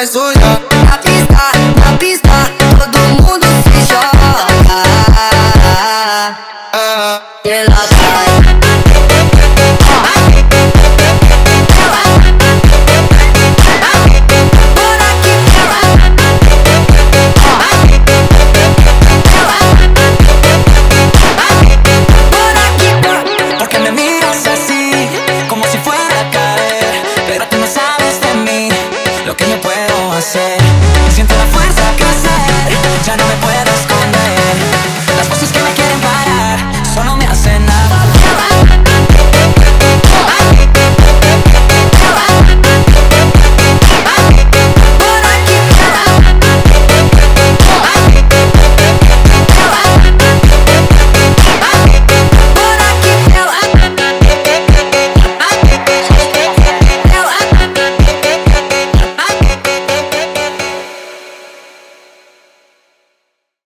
suja. Na pista, todo mundo se joga. Ela vai. Porque me miras así, como si fuera a caer, pero tú no sabes de mí lo que yo puedo hacer. Siento la fuerza crecer, ya no me puedo